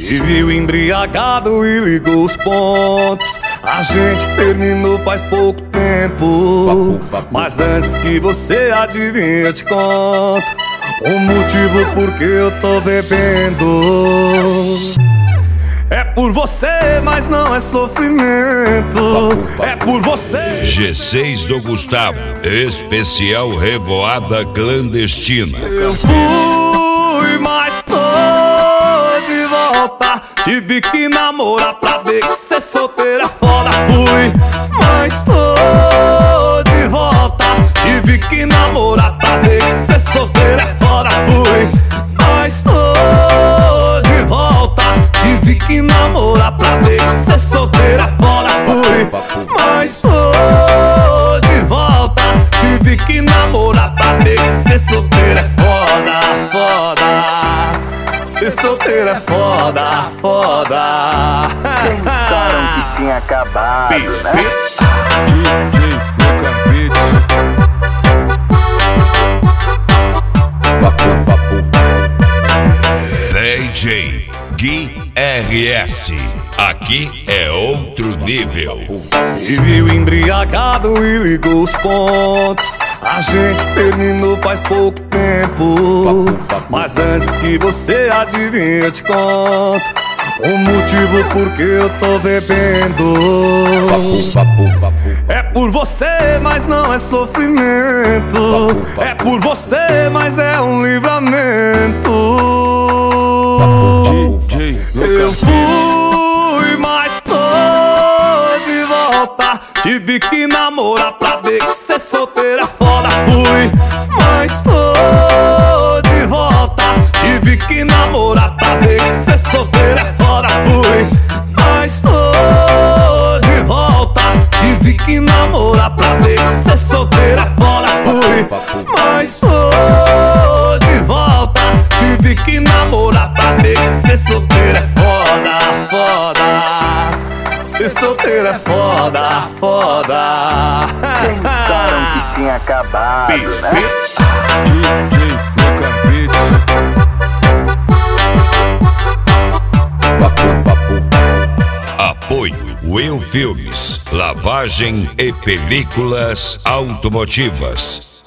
E viu embriagado e ligou os pontos. A gente terminou faz pouco tempo. Mas antes que você adivinhe, eu te conto o motivo por que eu tô bebendo. É por você, mas não é sofrimento. É por você. G6 do Gustavo, especial Revoada Clandestina. Eu fui, mas tô de volta. Tive que namorar pra ver que cê solteira foda. Fui, mas tô de volta. Tive que namorar pra ver que cê solteira foda. Fui, mas tô de volta. Tive que namorar pra ver que cê solteira fora. Fui, mas tô de volta. Tive que namorar pra ver que cê solteira é foda, foda. Cê solteira é foda, foda. Pensaram que tinha acabado, né? DJ Gui RS, aqui é outro nível. E viu embriagado e ligou os pontos. A gente terminou faz pouco tempo. Mas antes que você adivinhe, eu te conto o motivo por que eu tô bebendo. É por você, mas não é sofrimento. É por você, mas é um livramento. Eu fui, mas tô de volta. Tive que namorar pra ver que cê solteira foda. Fui, mas tô de volta. Tive que namorar pra ver que cê solteira foda. Fui, mas tô de volta. Tive que namorar pra ver que cê solteira foda. Fui, mas tô de volta. Tive que namorar pra ver que cê solteira é foda, foda. Cê solteira é foda, foda. Pensaram que tinha acabado, né? Apoio Will Filmes, lavagem e películas automotivas.